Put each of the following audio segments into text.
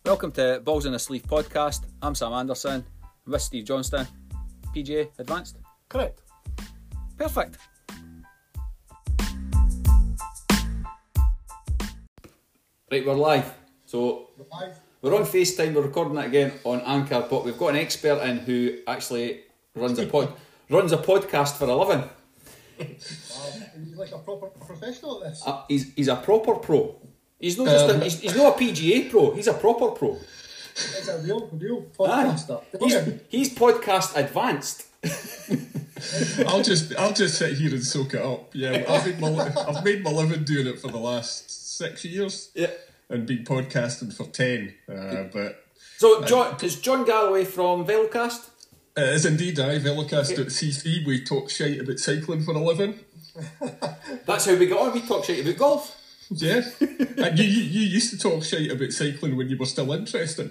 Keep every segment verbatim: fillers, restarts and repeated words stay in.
Welcome to Balls in the Sleeve podcast. I'm Sam Anderson. I'm with Steve Johnston. P G A Advanced? Correct. Perfect. Right, we're live. So We're live. we're on FaceTime, we're recording it again on Anchor, but we've got an expert in who actually runs a pod runs a podcast for a living. Wow. He's like a proper professional at this. Uh, he's he's a proper pro. He's not just Um, a, he's, he's not a P G A pro, he's a proper pro. He's a real, real Aye. podcaster. He's, he's podcast advanced. I'll just I'll just sit here and soak it up. Yeah, I've made my I've made my living doing it for the last six years. Yeah. And been podcasting for ten. Uh, but So John is John Galloway from Velocast? it is indeed I Velocast at C three. We talk shite about cycling for a living. That's how we got on. We talk shit about golf. Yeah, and you, you you used to talk shite about cycling when you were still interested.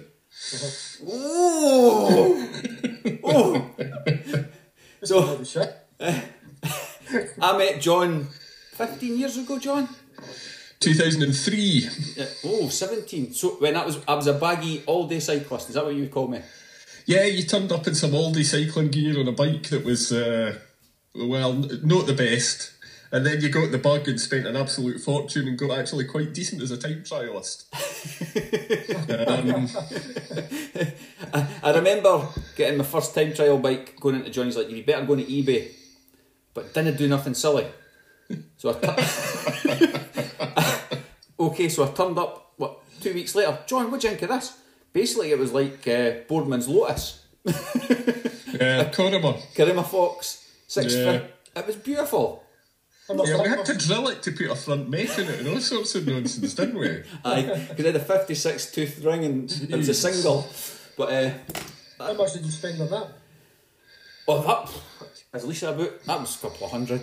Oh, oh. So Holy shit. I met John fifteen years ago. John. two thousand three. Yeah. Oh, seventeen. So when that was, I was a baggy all-day cyclist. Is that what you would call me? Yeah, you turned up in some all-day cycling gear on a bike that was, uh, well, n- not the best. And then you got the bug and spent an absolute fortune and got actually quite decent as a time trialist. um, I, I remember getting my first time trial bike, going into Johnny's like, you better go to eBay, but didn't do nothing silly. So I tu- okay, so I turned up. What two weeks later, John? What do you think of this? Basically, it was like uh, Boardman's Lotus. yeah, Corrimer. Karima Fox, six Yeah. foot. It was beautiful. Yeah, we had to drill it to put a front mech in it and all sorts of nonsense, didn't we? Aye, because it had a fifty-six tooth ring and it was a single. But uh, How much did you spend on that? oh, that as Lisa about that was a couple of hundred.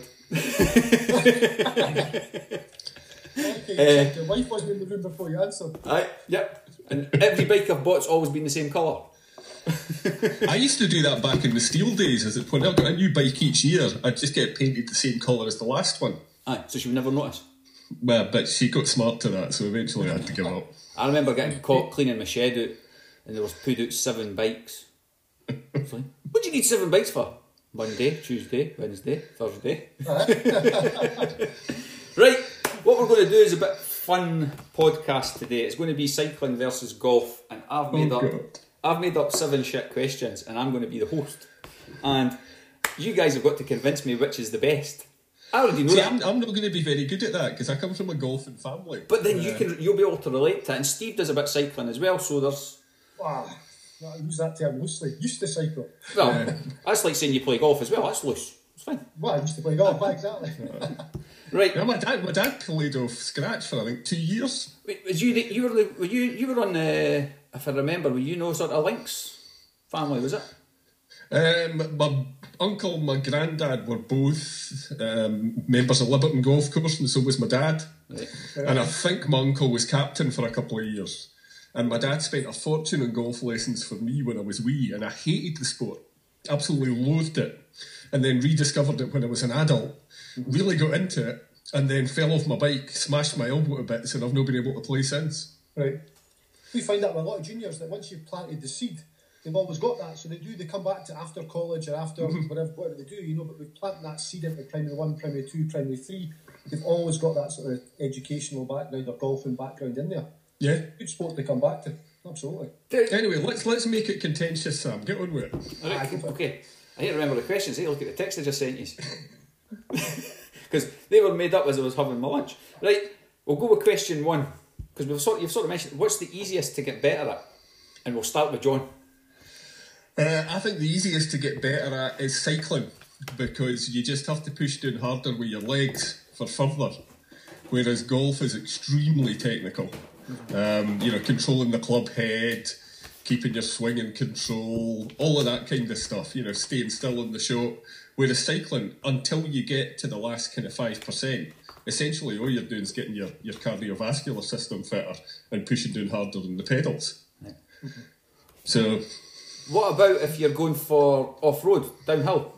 Okay, your wife wasn't in the room before you answered. Aye, yep. And every bike I've bought's always been the same colour. I used to do that back in the steel days. As it when I got a new bike each year, I'd just get it painted the same colour as the last one. Aye, so she would never notice. Well, but she got smart to that, so eventually I had to give up. I remember getting caught cleaning my shed out, and there was put out seven bikes. It's like, what do you need seven bikes for? Monday, Tuesday, Wednesday, Thursday. Right, what we're going to do is a bit fun podcast today. It's going to be cycling versus golf, and I've made Oh, up. God. I've made up seven shit questions, and I'm going to be the host. And you guys have got to convince me which is the best. I already know See, that. I'm, I'm not going to be very good at that because I come from a golfing family. But then you Uh, can, you'll be able to relate to it. And Steve does a bit of cycling as well, so there's... Wow. I use that term loosely. Used to cycle. Well, that's like saying you play golf as well. That's loose. It's fine. Well, I used to play golf, exactly. Right. Yeah, my dad, my dad played off scratch for I think two years. Wait, was you, the- you were, the- were you, you were on the... If I remember, were you no sort of Lynx family, was it? Um, my uncle, my granddad were both um, members of Liberton Golf Course, and so was my dad. Right. And I think my uncle was captain for a couple of years. And my dad spent a fortune on golf lessons for me when I was wee, and I hated the sport, absolutely loathed it. And then rediscovered it when I was an adult, really got into it, and then fell off my bike, smashed my elbow to bits, and I've not been able to play since. Right. We find that with a lot of juniors that once you've planted the seed, they've always got that. So they do, they come back to after college or after whatever, whatever they do, you know, but we've planted that seed into primary one, primary two, primary three. They've always got that sort of educational background or golfing background in there. Yeah. Good sport to come back to. Absolutely. Anyway, let's let's make it contentious, Sam. Get on with it. Right, okay. I need to remember the questions. I need to look at the text I just sent you. Because they were made up as I was having my lunch. Right, we'll go with question one. Because we've sort, you've sort of mentioned, what's the easiest to get better at? And we'll start with John. Uh, I think the easiest to get better at is cycling because you just have to push down harder with your legs for further, whereas golf is extremely technical. Um, you know, controlling the club head, keeping your swing in control, all of that kind of stuff, you know, staying still in the shot. Whereas cycling, until you get to the last kind of five percent, essentially all you're doing is getting your, your cardiovascular system fitter and pushing down harder on the pedals. Yeah. So... What about if you're going for off-road, downhill?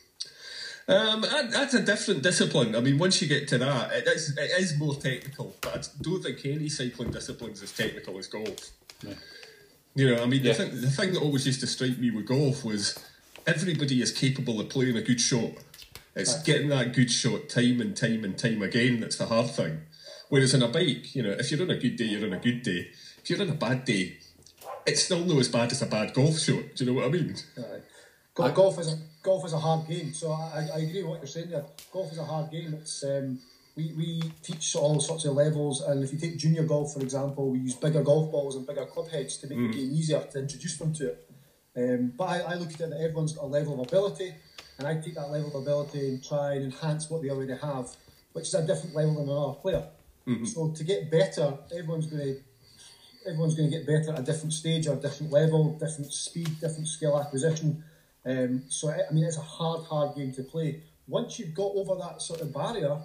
Um, that, that's a different discipline. I mean, once you get to that, it is, it is more technical, but I don't think any cycling discipline's as technical as golf. Yeah. You know, I mean, Yeah. the, thing, the thing that always used to strike me with golf was everybody is capable of playing a good shot. It's Right. getting that good shot time and time and time again that's the hard thing. Whereas in a bike, you know, if you're on a good day, you're on a good day. If you're on a bad day, it's still no as bad as a bad golf shot. Do you know what I mean? Aye. Go- golf is a golf is a hard game, so I, I agree with what you're saying there. Golf is a hard game. It's um, we, we teach all sorts of levels, and if you take junior golf for example, we use bigger golf balls and bigger club heads to make mm. the game easier to introduce them to it. Um, but I, I look at it that everyone's got a level of ability, and I take that level of ability and try and enhance what they already have, which is a different level than another player. Mm-hmm. So to get better, everyone's going to everyone's going to get better at a different stage or a different level, different speed, different skill acquisition. Um, so, I mean, it's a hard, hard game to play. Once you've got over that sort of barrier,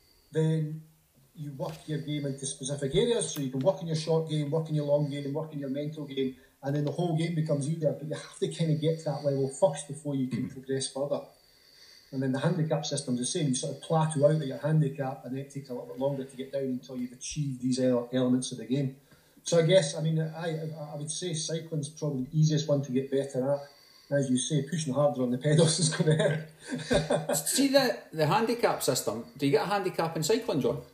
then you work your game into specific areas. So you can work in your short game, work in your long game, work in your mental game, and then the whole game becomes easier. But you have to kind of get to that level first before you can mm. progress further. And then the handicap system's the same. You sort of plateau out at your handicap, and then it takes a little bit longer to get down until you've achieved these elements of the game. So I guess, I mean, I I would say cycling's probably the easiest one to get better at. As you say, pushing harder on the pedals is going to help. See the, the handicap system, do you get a handicap in cycling, John?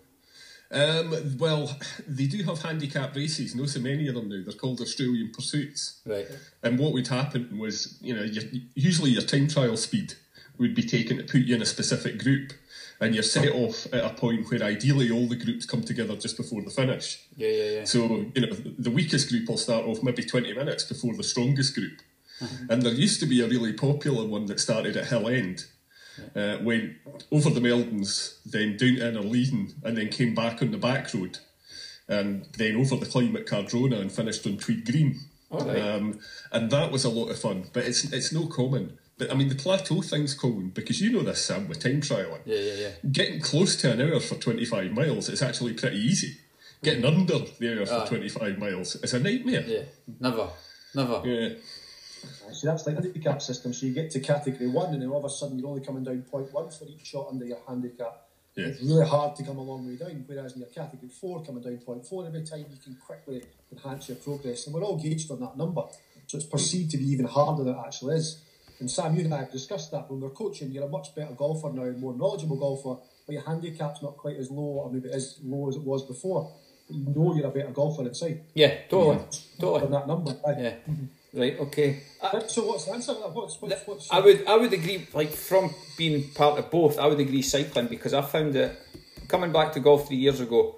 Um, well, they do have handicap races, no so many of them now. They're called Australian Pursuits. Right. And what would happen was, you know, your, usually your time trial speed would be taken to put you in a specific group, and you're set off at a point where ideally all the groups come together just before the finish. Yeah, yeah, yeah. So, you know, the weakest group will start off maybe twenty minutes before the strongest group. Mm-hmm. And there used to be a really popular one that started at Hill End, uh, went over the Meldons, then down to Innerleithen, and then came back on the back road, and then over the climb at Cardrona and finished on Tweed Green. Oh, right. um, and that was a lot of fun, but it's it's no common. But I mean, the plateau thing's common because you know this, Sam, with time trialling. Yeah, yeah, yeah. Getting close to an hour for twenty-five miles is actually pretty easy. Getting under the hour for uh, twenty-five miles is a nightmare. Yeah, never, never. Yeah. See, that's like the handicap system. So you get to category one, and then all of a sudden you're only coming down point one for each shot under your handicap. Yeah. It's really hard to come a long way down. Whereas in your category four, coming down point four every time, you can quickly enhance your progress. And we're all gauged on that number, so it's perceived to be even harder than it actually is. And Sam, you and I have discussed that when we're coaching. You're a much better golfer now, more knowledgeable golfer, but your handicap's not quite as low, or maybe as low as it was before. But you know you're a better golfer inside. Yeah, totally, yeah. totally. On that number, right? Yeah. Mm-hmm. Right, okay. I, so what's the answer? What's, what's, what's, I would I would agree, like from being part of both, I would agree cycling, because I found that coming back to golf three years ago,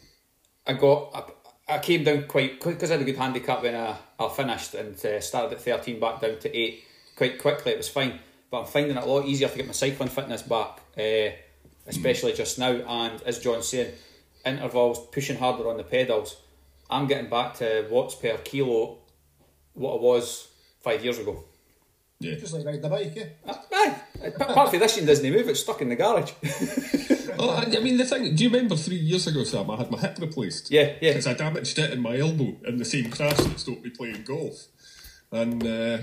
I got I, I came down quite quick because I had a good handicap when I, I finished and uh, started at thirteen back down to eight quite quickly. It was fine, but I'm finding it a lot easier to get my cycling fitness back, uh, especially mm. just now. And as John's saying, intervals, pushing harder on the pedals. I'm getting back to watts per kilo what it was five years ago. Yeah. Just like riding a bike, eh? Aye. Apart from this thing doesn't move, it's stuck in the garage. Oh, I, I mean, the thing, do you remember three years ago, Sam, I had my hip replaced? Yeah, yeah. Because I damaged it in my elbow in the same crash that stopped me playing golf. And uh,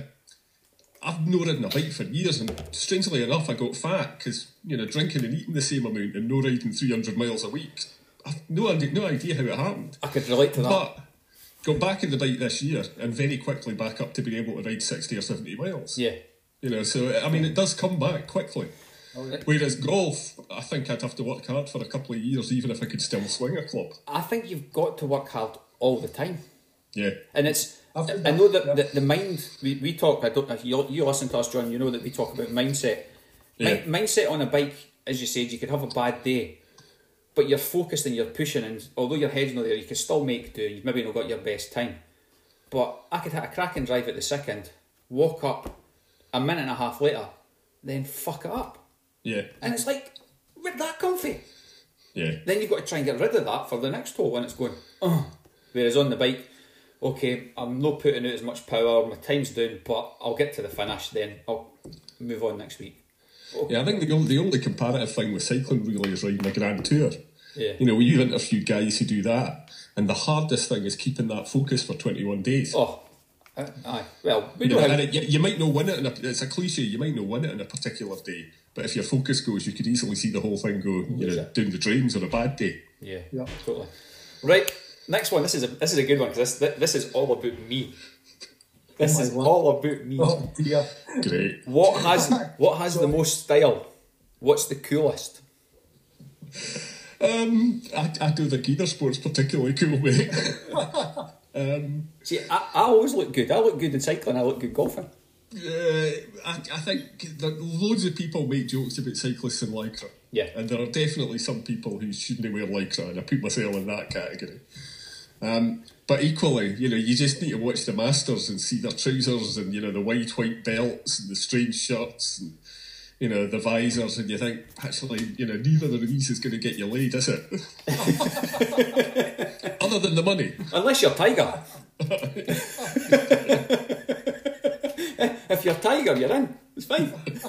I've not ridden a bike for years, and strangely enough, I got fat because, you know, drinking and eating the same amount and no riding three hundred miles a week. I've no, no idea how it happened. I could relate to that. But got back in the bike this year and very quickly back up to being able to ride sixty or seventy miles. Yeah. You know, so, I mean, it does come back quickly. Oh, yeah. Whereas golf, I think I'd have to work hard for a couple of years, even if I could still swing a club. I think you've got to work hard all the time. Yeah. And it's, I know that yeah. the, the mind, we, we talk, I don't know if you, you listen to us, John, you know that we talk about mindset. Yeah. Mi- mindset on a bike, as you said, you could have a bad day, but you're focused and you're pushing, and although your head's not there, you can still make do. You've maybe not got your best time. But I could hit a cracking drive at the second, walk up a minute and a half later, then fuck it up. Yeah. And it's like, where'd that come from? Yeah. Then you've got to try and get rid of that for the next hole when it's going, oh. Whereas on the bike, okay, I'm not putting out as much power, my time's down, but I'll get to the finish, then I'll move on next week. Yeah, I think the only, the only comparative thing with cycling really is riding a Grand Tour. Yeah. You know, you've interviewed guys who do that, and the hardest thing is keeping that focus for twenty-one days. Oh, uh, aye. Well, we you know, know how... and it, you, you might not win it, in a, it's a cliche, you might not win it in a particular day, but if your focus goes, you could easily see the whole thing go, you know, down the drains on a bad day. Yeah, yeah, totally. Right, Next one. This is a this is a good one because this this is all about me. This Oh my is word. all about me. Oh dear. Great. What has what has the most style? What's the coolest? Um, I, I don't think either sport's particularly cool, mate. um, See, I, I always look good. I look good in cycling. I look good golfing. uh, I, I think that loads of people make jokes about cyclists in lycra. Yeah. And there are definitely some people who shouldn't wear lycra, and I put myself in that category. Um, but equally, you know, you just need to watch the Masters and see their trousers and, you know, the wide white belts and the strange shirts and, you know, the visors, and you think, actually, you know, neither of these is going to get you laid, is it? Other than the money. Unless you're Tiger. If you're Tiger, you're in. It's fine.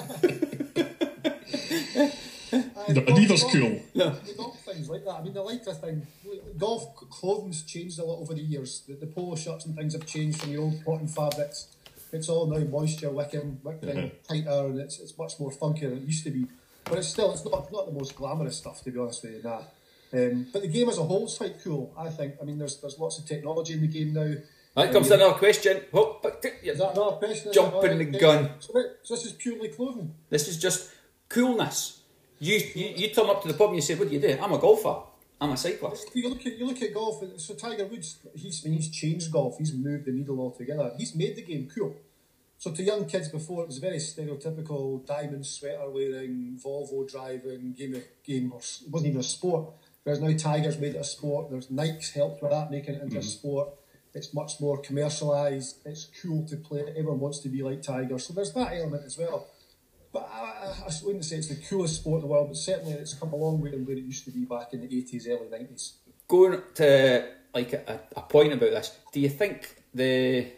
No, neither's cool. No. The golf things like that. I mean, the lycra thing. Golf clothing's changed a lot over the years. The, the polo shirts and things have changed from the old cotton fabrics. It's all now moisture wicking, wicking Uh-huh. tighter, and it's it's much more funkier than it used to be. But it's still it's not not the most glamorous stuff, to be honest with you. Nah. Um, but the game as a whole is quite cool. I think. I mean, there's there's lots of technology in the game now. That comes to another question. Oh, but Is that another question? Is Jumping that- the okay. gun. So, right, so this is purely clothing. This is just coolness. You, you you turn up to the pub and you say, "What do you do?" I'm a golfer. I'm a cyclist. You look at you look at golf. and So Tiger Woods, he's I mean, he's changed golf. He's moved the needle altogether. He's made the game cool. So to young kids before, it was very stereotypical diamond sweater wearing, Volvo driving, game of game. Or, it wasn't even a sport. Whereas now Tiger's made it a sport. There's Nike's helped with that, making it into Mm-hmm. a sport. It's much more commercialised. It's cool to play. Everyone wants to be like Tiger. So there's that element as well. But I, I, I wouldn't say it's the coolest sport in the world, but certainly it's come a long way from where it used to be back in the eighties, early nineties. Going to like a, a point about this. Do you think the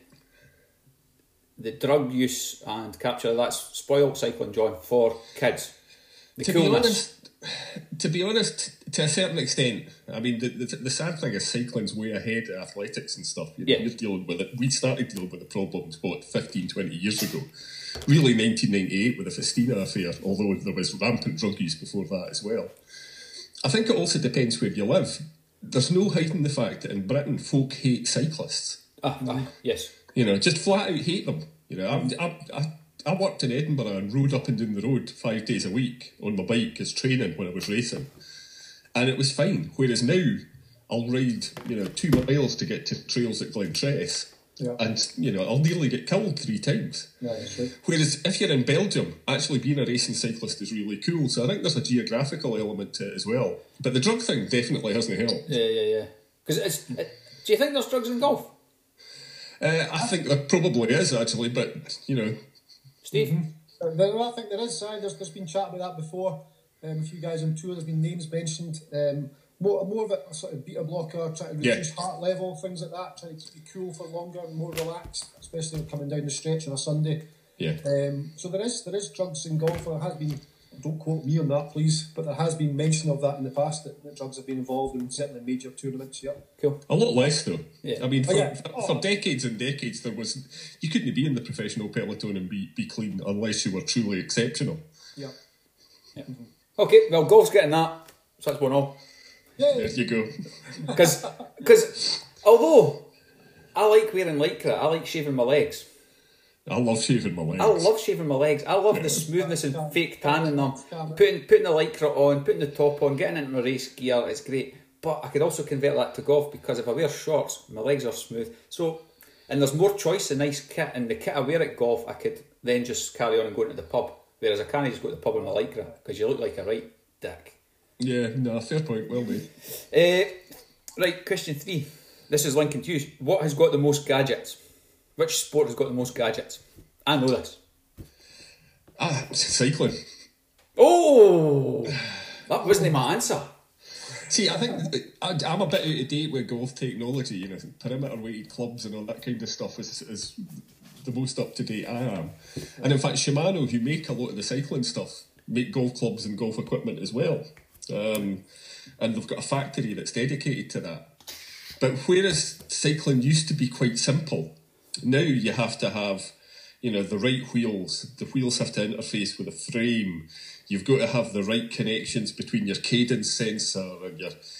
the drug use and capture that's spoiled cycling, John, for kids? The To be coolness. honest, to be honest, to a certain extent, I mean, the, the, the sad thing is cycling's way ahead of athletics and stuff. You know, Yeah. You're dealing with it. We started dealing with the problems, what, fifteen, twenty years ago. Really, nineteen ninety-eight with the Festina affair, although there was rampant drug use before that as well. I think it also depends where you live. There's no hiding the fact that in Britain, folk hate cyclists. Ah, ah, yes. You know, just flat out hate them. You know, I, I, I, I worked in Edinburgh and rode up and down the road five days a week on my bike as training when I was racing. And it was fine. Whereas now, I'll ride, you know, two miles to get to trails at Glentress. Yeah. And, you know, I'll nearly get killed three times. Yeah, that's right. Whereas if you're in Belgium, actually being a racing cyclist is really cool. So I think there's a geographical element to it as well. But the drug thing definitely hasn't helped. Yeah, yeah, yeah. Because it's. It, do you think there's drugs in golf, Uh, I think there probably is, actually, but, you know, Steve? Uh, there- I think there is. Uh, there's, there's been chat about that before. Um, a few guys on tour, there's been names mentioned. Um, more, more of a sort of beta blocker, trying to Yeah. reduce heart level, things like that, trying to keep you cool for longer and more relaxed, especially coming down the stretch on a Sunday. yeah. Um, so there is there is drugs in golf. There has been, don't quote me on that, please, but there has been mention of that in the past that, that drugs have been involved in certainly major tournaments. Yeah. Cool. A lot less, though. Yeah. I mean, for, Oh, yeah. for, for decades and decades, there was you couldn't be in the professional peloton and be, be clean unless you were truly exceptional. Yeah. Okay, well, golf's getting that. So that's one all. Yeah. There you go. Because although I like wearing lycra, I like shaving my legs. I love shaving my legs. I love shaving my legs. I love the smoothness and fake tan in them. Putting putting the lycra on, putting the top on, getting into my race gear, it's great. But I could also convert that to golf because if I wear shorts, my legs are smooth. So, and there's more choice in nice kit. And the kit I wear at golf, I could then just carry on and go into the pub. Whereas I can't just go to the pub in my lycra because you look like a right dick. Yeah, no, fair point. Well made. Uh, right, question three. This is Lincoln to you. What has got the most gadgets? Which sport has got the most gadgets? I know this. Ah, cycling. Oh, that wasn't my answer. See, I think I, I'm a bit out of date with golf technology. You know, perimeter weighted clubs and all that kind of stuff is, is the most up to date I am. And in fact, Shimano, who make a lot of the cycling stuff, make golf clubs and golf equipment as well. Um, and they've got a factory that's dedicated to that. But whereas cycling used to be quite simple, now you have to have, you know, the right wheels. The wheels have to interface with a frame. You've got to have the right connections between your cadence sensor and your,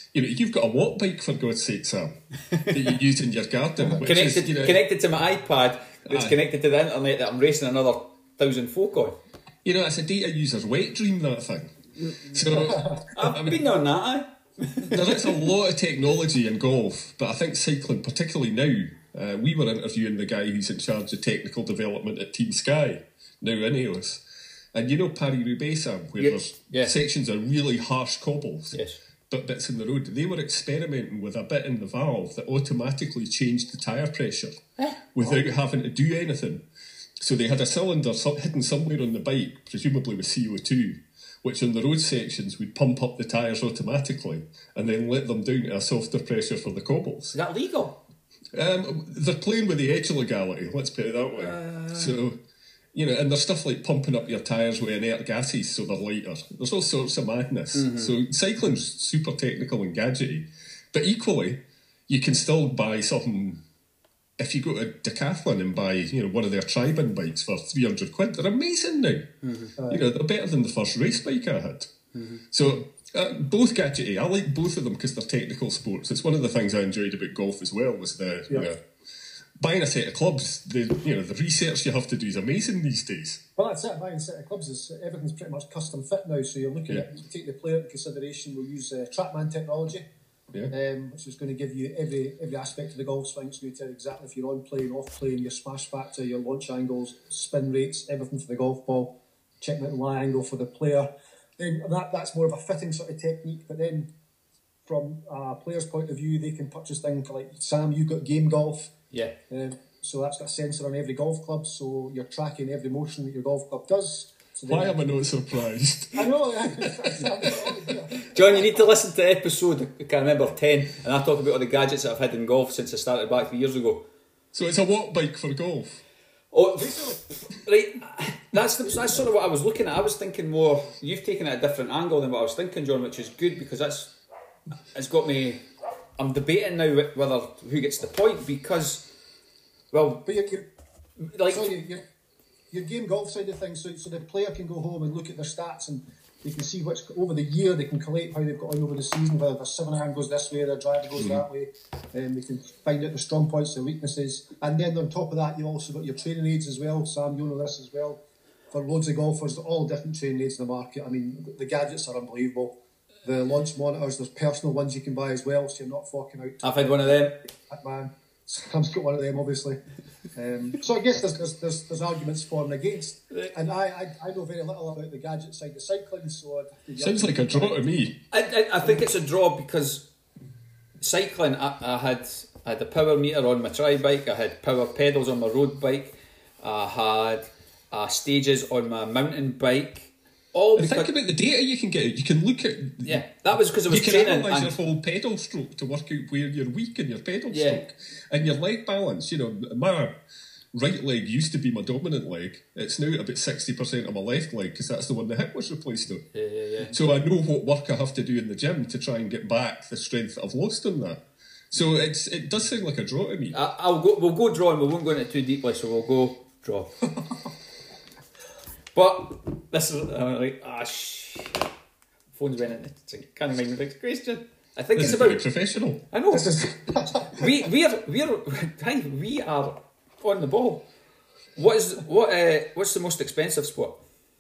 You know, you've got a watt bike, for God's sake, Sam, that you use in your garden. Which Connected, is, you know, connected to my iPad, that's Aye. connected to the internet that I'm racing another thousand folk on. You know, it's a data user's wet dream, that thing. So, I've I mean, been on that, aye. there is a lot of technology in golf, but I think cycling, particularly now, uh, we were interviewing the guy who's in charge of technical development at Team Sky, now Ineos. And you know Paris-Roubaix, Sam, where Yep. there's Yeah. sections of really harsh cobbles, Yes. but bits in the road. They were experimenting with a bit in the valve that automatically changed the tyre pressure without having to do anything. So they had a cylinder so- hidden somewhere on the bike, presumably with C O two, which on the road sections would pump up the tyres automatically and then let them down to a softer pressure for the cobbles. Is that legal? Um, they're playing with the edge of legality, let's put it that way. Uh. So, you know, and there's stuff like pumping up your tyres with inert gases so they're lighter. There's all sorts of madness. Mm-hmm. So cycling's super technical and gadgety. But equally, you can still buy something. If you go to Decathlon and buy, you know, one of their Tribin bikes for three hundred quid, they're amazing now. Mm-hmm. You know, they're better than the first race bike I had. Mm-hmm. So, uh, both gadgety. I like both of them because they're technical sports. It's one of the things I enjoyed about golf as well, was the, you Yeah. know, buying a set of clubs, the, you know, the research you have to do is amazing these days. Well, that's it. Buying a set of clubs is everything's pretty much custom fit now. So you're looking Yeah. at you take the player into consideration. We'll use uh, TrackMan technology, Yeah. um, which is going to give you every every aspect of the golf swing. It's going to tell you exactly if you're on playing, off playing, your smash factor, your launch angles, spin rates, everything for the golf ball. Checking out the lie angle for the player. Then that that's more of a fitting sort of technique. But then from a player's point of view, they can purchase things like Sam. You've got Game Golf. Yeah. Um, so that's got a sensor on every golf club, so you're tracking every motion that your golf club does. So then- Why am I not surprised? I know. Yeah. John, you need to listen to episode, I can't remember, ten, and I talk about all the gadgets that I've had in golf since I started back three years ago. So it's a watt bike for golf. Oh, right. That's the, that's sort of what I was looking at. I was thinking more. You've taken it a different angle than what I was thinking, John, which is good because that's it's got me. I'm debating now whether who gets the point because, well, But you're, you're, like so you, you're, your game golf side of things, so, so the player can go home and look at their stats and they can see which over the year they can collate how they've got on over the season, whether their seven iron goes this way, their driver goes that way, and they can find out the strong points, their weaknesses, and then on top of that, you've also got your training aids as well. Sam, you know this as well. For loads of golfers, all different training aids in the market. I mean, the, the gadgets are unbelievable. The launch monitors, there's personal ones you can buy as well, so you're not forking out. I've had one of them. That man, Sam's got one of them, obviously. Um, so I guess there's, there's there's there's arguments for and against, and I, I I know very little about the gadget side of cycling, so I'd have to Sounds like a draw to me. I, I, I think it's a draw because cycling, I, I had I had a power meter on my tri bike, I had power pedals on my road bike, I had uh, stages on my mountain bike. All And because think about the data you can get. You can look at. yeah, that was because I was You can training. analyse and- your whole pedal stroke to work out where you're weak in your pedal Yeah. stroke and your leg balance. You know, my right leg used to be my dominant leg. It's now about sixty percent of my left leg because that's the one the hip was replaced on. yeah, yeah, yeah. So I know what work I have to do in the gym to try and get back the strength that I've lost on that. So it's it does sound like a draw to me. I, I'll go. We'll go draw, and we won't go into it too deeply. So we'll go draw. But this is uh, like ah sh. Phone's went in. It's like, can't mind the next question. I think This it's is very about. professional. I know. This is we we are we are hi, we are on the ball. What is what? Uh, what's the most expensive sport?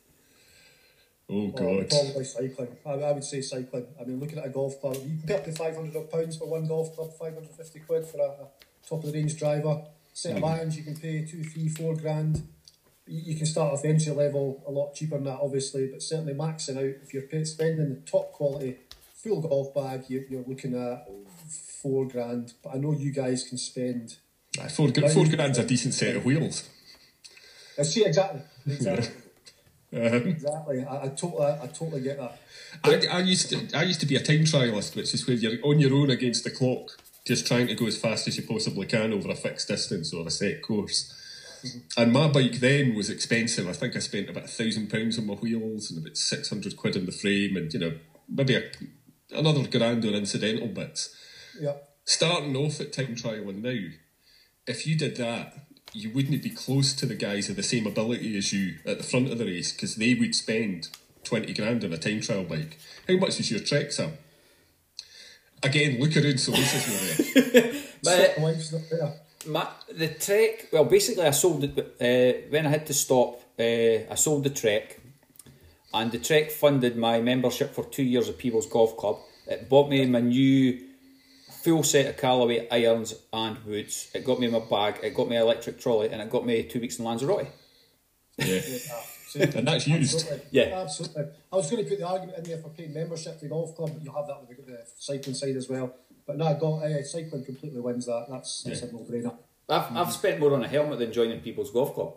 Oh God. probably cycling. I, I would say cycling. I mean, looking at a golf club, you can pay up to five hundred pounds for one golf club, five hundred fifty quid for a, a top of the range driver. Set of irons, you can pay two, three, four grand. You, you can start off entry level a lot cheaper than that, obviously, but certainly maxing out if you're pay, spending the top quality full golf bag, you, you're looking at four grand. But I know you guys can spend. Aye, Four, gra- four grand's a decent set of wheels. I see exactly, exactly, Um, exactly. I, I totally, I totally get that. I, I used to I used to be a time trialist, which is where you're on your own against the clock, just trying to go as fast as you possibly can over a fixed distance or a set course. Mm-hmm. And my bike then was expensive. I think I spent about a thousand pounds on my wheels and about six hundred quid on the frame, and you know maybe a, another grand on incidental bits. Yeah. Starting off at time trialing now, if you did that, you wouldn't be close to the guys of the same ability as you at the front of the race because they would spend twenty grand on a time trial bike. How much is your Trek, Sam? again, look around solutions were there. But Life's not there. my, the Trek, well, basically, I sold it uh, when I had to stop. Uh, I sold the Trek, and the Trek funded my membership for two years of Peebles Golf Club. It bought me my new full set of Callaway irons and woods. It got me my bag. It got me an electric trolley, and it got me two weeks in Lanzarote. Yeah. Yeah, and that's used. Absolutely. Yeah. Absolutely. I was going to put the argument in there for paying membership to the golf club, but you'll have that with the, the cycling side as well. But no, golf, uh, cycling completely wins that. That's, that's Yeah. a no-brainer. I've I've spent more on a helmet than joining People's Golf Club.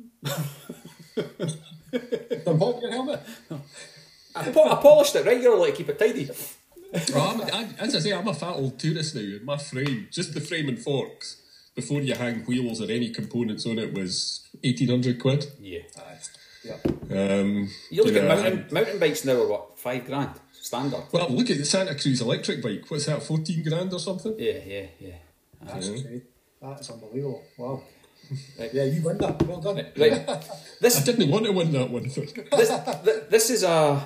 Done what with your helmet? I, po- I polished it regularly to keep it tidy. Well, I'm, I, as I say, I'm a fat old tourist now, and my frame, just the frame and forks, before you hang wheels or any components on it, was eighteen hundred quid. Yeah. Yeah. Um, You look you at know, mountain, and- mountain bikes now are what, five grand? Standard. well, look at the Santa Cruz electric bike. What's that, fourteen grand or something? Yeah, yeah, yeah. That's great. That's unbelievable. Wow. Right. Yeah, you win that. Well done. Right. I This, didn't want to win that one. this, th- this is a...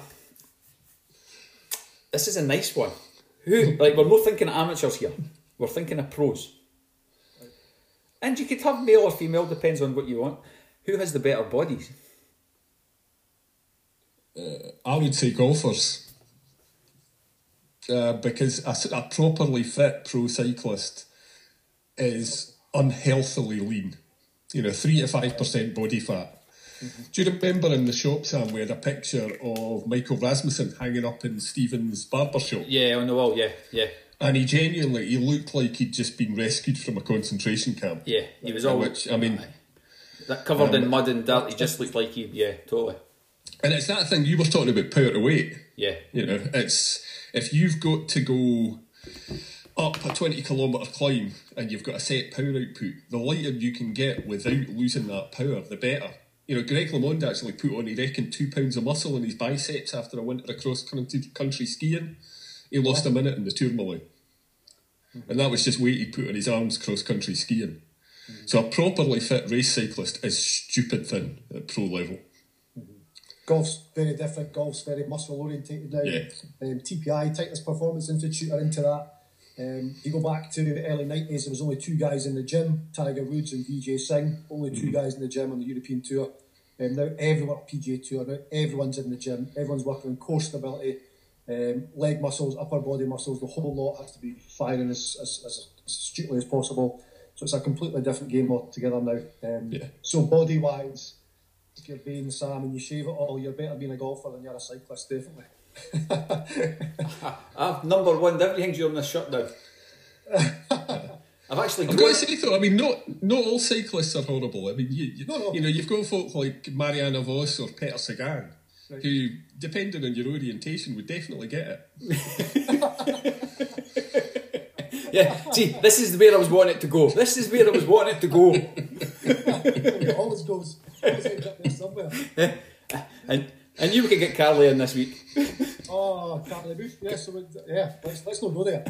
This is a nice one. Who, like, we're not thinking of amateurs here. We're thinking of pros. And you could have male or female, depends on what you want. Who has the better bodies? I would say golfers. Uh, because a, s- a properly fit pro cyclist is unhealthily lean. You know, three to five percent body fat. Mm-hmm. Do you remember in the shop, Sam, we had a picture of Michael Rasmussen hanging up in Stephen's barber shop? Yeah, on the wall, yeah, yeah. And he genuinely, he looked like he'd just been rescued from a concentration camp. Yeah, he was all... Which, I mean... That covered Um, in mud and dirt, he just looked like he... Yeah, totally. And it's that thing you were talking about, power to weight. Yeah. You know, it's... If you've got to go up a twenty kilometre climb and you've got a set power output, the lighter you can get without losing that power, the better. You know, Greg LeMond actually put on, he reckoned, two pounds of muscle in his biceps after a winter across country, country skiing. He lost a minute in the Tourmaline. Mm-hmm. And that was just weight he put on his arms cross country skiing. Mm-hmm. So a properly fit race cyclist is stupid thin at pro level. Golf's very different. Golf's very muscle orientated now. Yeah. Um, T P I, Tightness Performance Institute, are into that. Um, you go back to the early nineties, there was only two guys in the gym, Tiger Woods and Vijay Singh, only two mm-hmm. guys in the gym on the European Tour. Um, now everyone, P G A Tour, now everyone's in the gym, everyone's working on core stability, um, leg muscles, upper body muscles, the whole lot has to be firing as, as, as astutely as possible. So it's a completely different game altogether now. Um, yeah. So body-wise, if you're being Sam and you shave it all, you're better being a golfer than you're a cyclist, definitely. I've number one everything's you on this shirt now. I've actually I've got to say though, I mean, not not all cyclists are horrible. I mean, you you, no, no. you know, you've got folk like Mariana Vos or Peter Sagan, right, who, depending on your orientation, would definitely get it. Yeah, see, this is where I was wanting it to go. This is where I was wanting it to go. It always goes. Always ends up there somewhere. and and you could get Carly in this week. Oh, Carly Bush. Yeah, so we, yeah, let's let's not go there.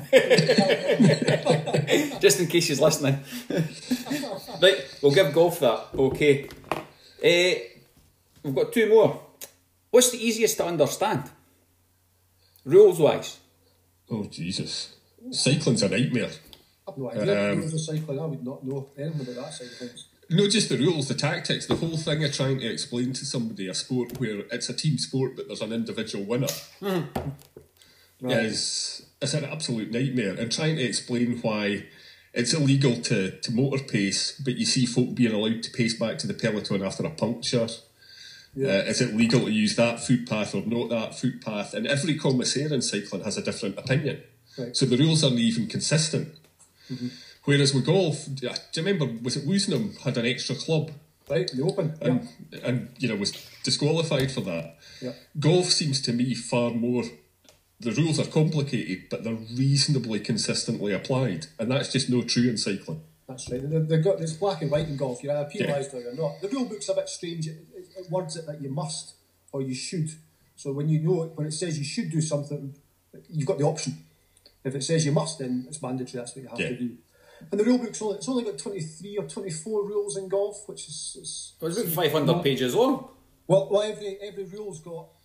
Just in case she's listening. Right, we'll give golf that. Okay. Uh, we've got two more. What's the easiest to understand? Rules wise. Oh Jesus, cycling's a nightmare. I've no idea. Um, Rules of cycling, I would not know anything about that side of things. Not just the rules, the tactics, the whole thing of trying to explain to somebody a sport where it's a team sport but there's an individual winner mm. Right. is it's an absolute nightmare. And trying to explain why it's illegal to, to motor pace, but you see folk being allowed to pace back to the peloton after a puncture. Yeah. Uh, is it legal to use that footpath or not that footpath? And every commissaire in cycling has a different opinion. Right. So the rules aren't even consistent. Mm-hmm. Whereas with golf, do you remember, was it Woosnam had an extra club? Right, the Open. And, yeah. and you know, was disqualified for that. Yeah. Golf seems to me far more, the rules are complicated, but they're reasonably consistently applied. And that's just no true in cycling. That's right. They've, they've got, there's black and white in golf. You're either penalised yeah. or you're not. The rule book's a bit strange. It, it, it words it that you must or you should. So when you know it, when it says you should do something, you've got the option. If it says you must, then it's mandatory. That's what you have yeah. to do. And the rule book's only, it's only got twenty-three or twenty-four rules in golf, which is... It's, well, it's about five hundred pages long. Well, well every, every rule's got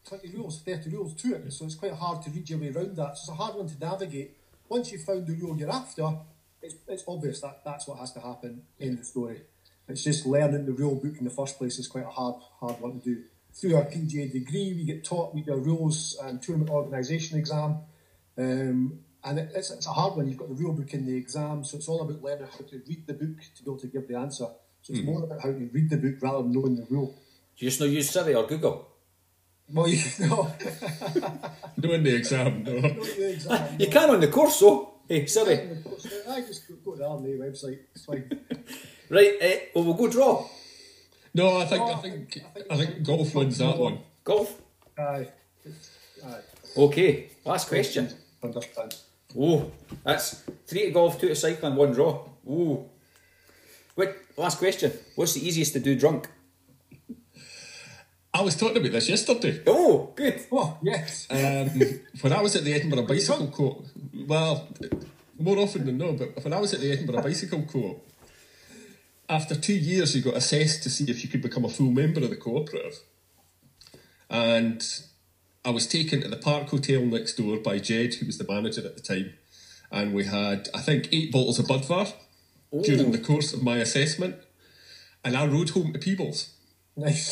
twenty rules, thirty rules to it, so it's quite hard to read your way around that. So it's a hard one to navigate. Once you've found the rule you're after, it's, it's obvious that that's what has to happen in the story. It's just learning the rule book in the first place is quite a hard hard one to do. Through our P G A degree, we get taught we do a rules and tournament organisation exam, um, and it, it's, it's a hard one. You've got the rule book in the exam, so it's all about learning how to read the book to be able to give the answer. So it's mm. more about how to read the book rather than knowing the rule. Do you just not use Siri or Google? Well, you know. No in the exam, no. Not in the exam, no. You can on the course, though. Hey, Siri. I just go to the R M A website. It's fine. Right, eh, well, we'll go draw. No, I think Oh, I think I think, I think golf wins that one. Golf? Aye. Aye. Okay, last question. Understand. Oh, that's three to golf, two to cycling, one draw. Ooh. Wait, last question. What's the easiest to do drunk? I was talking about this yesterday. Oh, good. Oh, yes. Um, when I was at the Edinburgh Bicycle Court, well, more often than not, but when I was at the Edinburgh Bicycle Court, after two years you got assessed to see if you could become a full member of the cooperative. And I was taken to the Park Hotel next door by Jed, who was the manager at the time. And we had, I think, eight bottles of Budvar Ooh. during the course of my assessment. And I rode home to Peebles. Nice.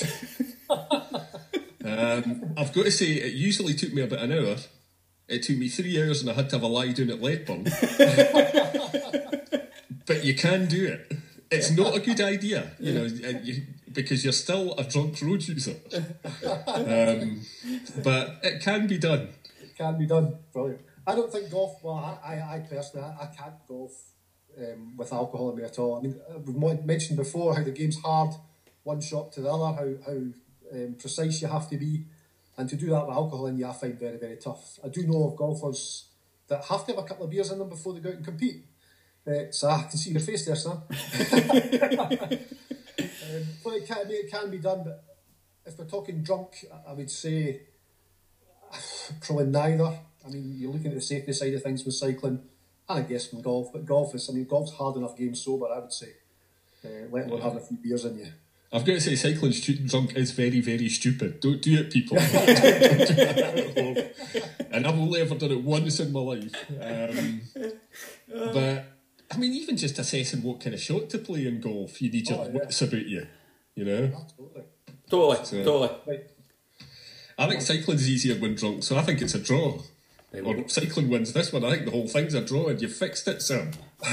um, I've got to say, it usually took me about an hour. It took me three hours and I had to have a lie down at Ledburn. But you can do it. It's not a good idea, you know, you, because you're still a drunk road user. Um, but it can be done. It can be done. Brilliant. I don't think golf, well, I, I, I personally, I, I can't golf um, with alcohol in me at all. I mean, we've mentioned before how the game's hard, one shot to the other, how, how um, precise you have to be. And to do that with alcohol in you, I find very, very tough. I do know of golfers that have to have a couple of beers in them before they go out and compete. Uh, so I can see your face there, son. um, but it can, it can be done, but if we're talking drunk, I would say probably neither. I mean, you're looking at the safety side of things with cycling, and I guess from golf, but golf is, I mean, golf's hard enough game sober, I would say, uh, let alone having a few beers in you. I've got to say, cycling stu- drunk is very, very stupid. Don't do it, people. don't, don't do that at home. And I've only ever done it once in my life. Um, but, I mean, even just assessing what kind of shot to play in golf, you need your Oh, yeah. wits about you, you know? Absolutely. Totally, So- totally. Right. I think cycling's easier when drunk, so I think it's a draw. There we Or go. cycling wins this one. I think the whole thing's a draw, and you fixed it, Sam.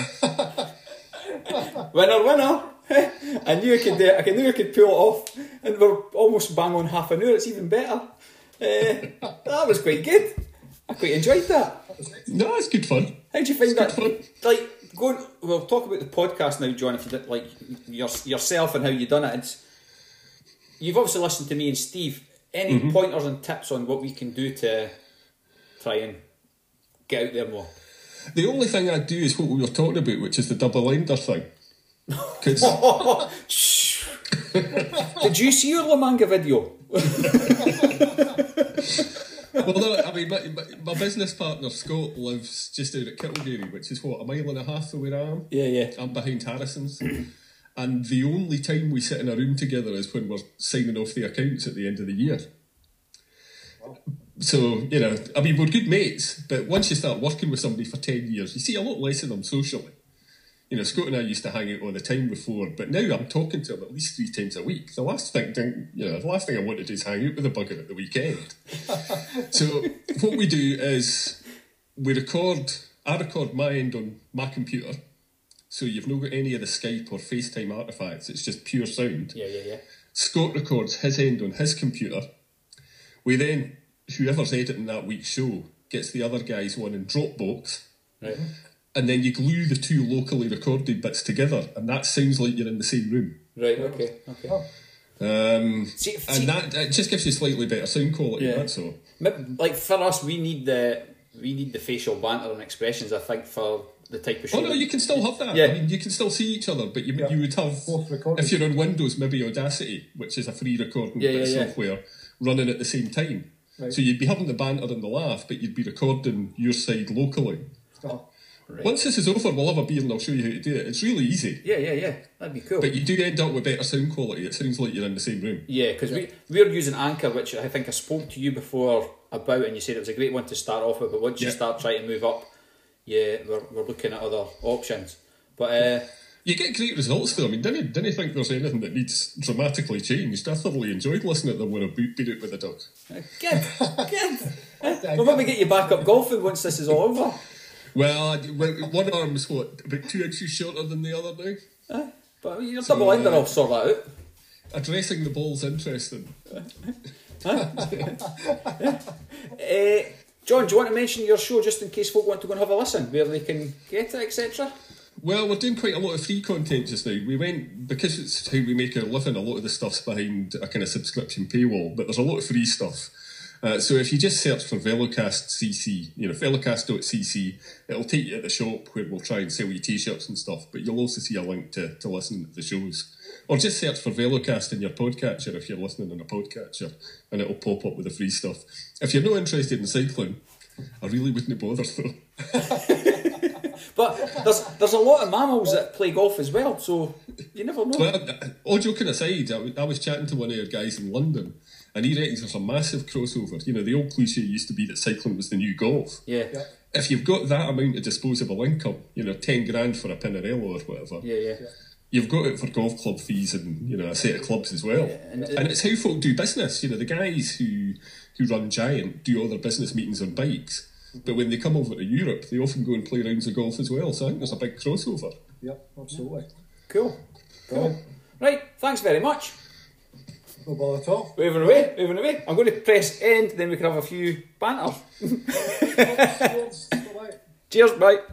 Winner, winner. I knew I could. Uh, I knew I could pull it off, and we're almost bang on half an hour. It's even better. Uh, that was quite good. I quite enjoyed that. No, it's good fun. How do you find It's that? good Like going. We'll talk about the podcast now, John. If you did like your, yourself and how you done it. It's, you've obviously listened to me and Steve. Any Mm-hmm. pointers and tips on what we can do to try and get out there more? The only thing I do is what we were talking about, which is the double-ender thing. 'Cause Did you see your La Manga video? well, no, I mean, my, my, my business partner Scott lives just out at Kittlebury, which is what, a mile and a half from where I am. Yeah, yeah. I'm behind Harrison's, and the only time we sit in a room together is when we're signing off the accounts at the end of the year. So, you know, I mean, we're good mates, but once you start working with somebody for ten years, you see a lot less of them socially. You know, Scott and I used to hang out all the time before, but now I'm talking to him at least three times a week. The last thing, you know, the last thing I want to do is hang out with the bugger at the weekend. So what we do is we record, I record my end on my computer, so you've not got any of the Skype or FaceTime artifacts, it's just pure sound. Yeah, yeah, yeah. Scott records his end on his computer. We then, whoever's editing that week's show, gets the other guy's one in Dropbox. Right. And then you glue the two locally recorded bits together, and that sounds like you're in the same room. Right. Okay. Okay. Um, See, see, and that it just gives you slightly better sound quality. Yeah. That's all. like for us, we need the we need the facial banter and expressions. I think for the type of show. Oh no, you can still have that. Yeah. I mean, you can still see each other, but you Yeah. you would have Both recorded. if you're on Windows, maybe Audacity, which is a free recording Yeah, bit of yeah, yeah. software, running at the same time. Right. So you'd be having the banter and the laugh, but you'd be recording your side locally. Oh, Right. Once this is over, we'll have a beer and I'll show you how to do it. It's really easy. Yeah, yeah, yeah. That'd be cool. But you do end up with better sound quality. It sounds like you're in the same room. Yeah, because we, we're using Anchor, which I think I spoke to you before about, and you said it was a great one to start off with, but once Yeah. you start trying to move up, yeah, we're, we're looking at other options. But, uh, You get great results though. I mean, didn't, didn't think there's anything that needs dramatically changed. I thoroughly enjoyed listening to them when I beat beat it with the dog. good, good. We'll maybe get you back up golfing once this is all over. Well, I- well, one arm's what, about two inches shorter than the other now? Uh, but you're So, double ender, uh, I'll sort that out. Addressing the ball's interesting. Uh, John, do you want to mention your show just in case folk want to go and have a listen, where they can get it, et cetera? Well, we're doing quite a lot of free content just now. We went, because it's how we make our living, a lot of the stuff's behind a kind of subscription paywall, but there's a lot of free stuff. Uh, so if you just search for Velocast C C, you know, velocast dot c c, it'll take you to the shop where we'll try and sell you t-shirts and stuff, but you'll also see a link to, to listen to the shows. Or just search for Velocast in your podcatcher if you're listening on a podcatcher, and it'll pop up with the free stuff. If you're not interested in cycling, I really wouldn't bother though. But there's there's a lot of mammals that play golf as well, so you never know. Well, all joking aside, I w- I was chatting to one of our guys in London, and he reckons there's a massive crossover. You know, the old cliche used to be that cycling was the new golf. Yeah, Yeah. If you've got that amount of disposable income, you know, ten grand for a Pinarello or whatever, yeah, yeah. you've got it for golf club fees and, you know, a set of clubs as well. Yeah, and- and it's how folk do business. You know, the guys who who run Giant do all their business meetings on bikes, but when they come over to Europe, they often go and play rounds of golf as well. So I think there's a big crossover. Yep, absolutely. Cool, cool. Right, thanks very much. No bother at all. Waving away, waving away. I'm going to press end, then we can have a few banter. Cheers. Bye-bye. Cheers, bye.